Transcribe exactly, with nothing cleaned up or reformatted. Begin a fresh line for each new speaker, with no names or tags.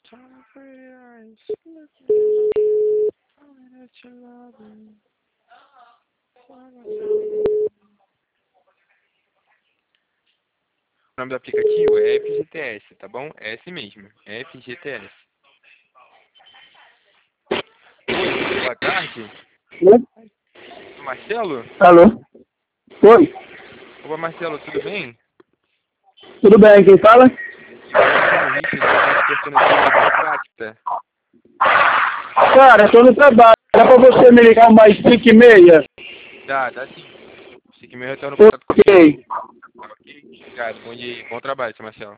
Time for your eyes. Let you love me. O nome do aplicativo é F G T S, tá bom? É esse mesmo, F G T S. Oi, boa tarde.
Oi?
Marcelo?
Alô? Oi?
Opa, Marcelo, tudo bem?
Tudo bem, quem fala?
Eu me chamo Richard, eu estou despertando aqui da Facta.
Cara, tô no trabalho. Dá pra você me ligar mais cinco e meia?
Dá, dá sim. Você que me retorna o contato
Ok.
contigo. Tá ok? Obrigado, bom dia, bom trabalho, seu Marcelo.